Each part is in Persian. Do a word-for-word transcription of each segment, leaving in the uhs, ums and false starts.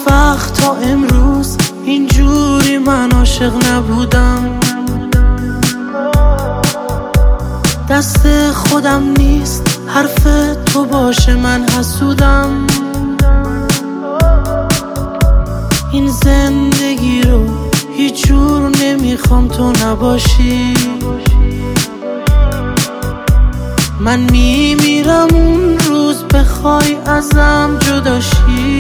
وقت تا امروز اینجوری من عاشق نبودم. دست خودم نیست حرف تو باشه من حسودم. این زندگی رو هیچ جور نمیخوام تو نباشی. من میمیرم اون روز بخوای ازم جداشی.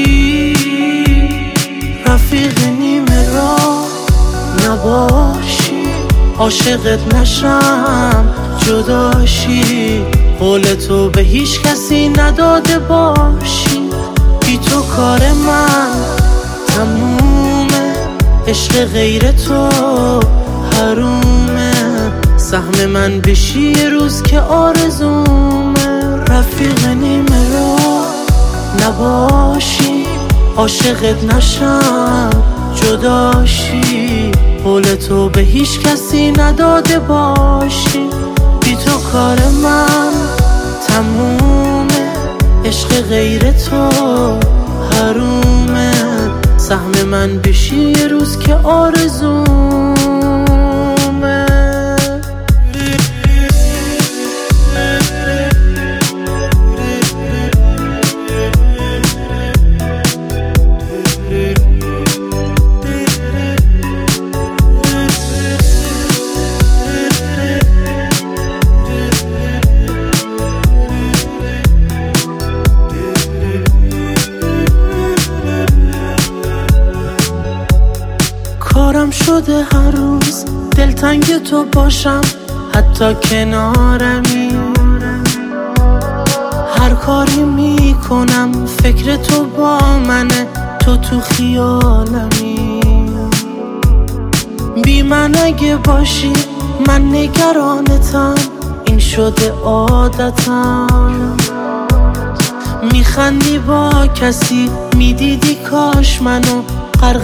رفیق نیمه راه نباشی، عاشقت نشم جداشی. قول تو به هیچ کسی نداده باشی. بی تو کار من تمومه، عشق غیر تو حرومه. سهم من بشی یه روز که آرزومه. رفیق نیمه راه نباشی، عاشقت نشم جداشی. قول تو به هیچ کسی نداده باشی. بی تو کار من تمومه، عشق غیر تو حرومه. سهم من بشی یه روز که آرزومه. کارم شده هر روز دلتنگ تو باشم، حتی کنارمی. هر کاری میکنم فکر تو با منه، تو تو خیالمی. بی من اگه باشی من نگرانتم، این شده عادتم. میخندی با کسی میدیدی کاش منو غرق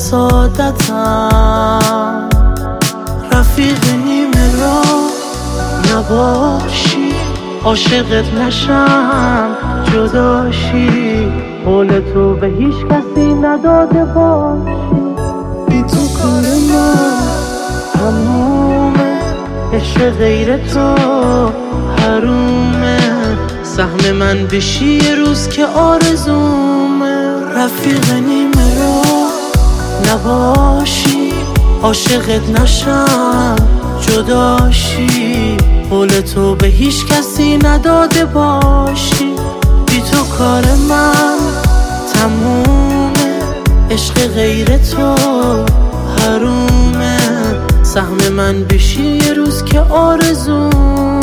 حسادتم. رفیق نیمه راه نباشی، عاشقت نشم جداشی. قول تو به هیچ کسی نداده باشی. بی تو کار من تمومه، عشق غیر تو حرومه. سهم من بشی یه روز که آرزومه. رفیق نیمه راه نباشی، عاشقت نشم جداشی. قول تو به هیچ کسی نداده باشی. بی تو کار من تمومه، عشق غیر تو حرومه. سهم من بشی یه روز که آرزومه.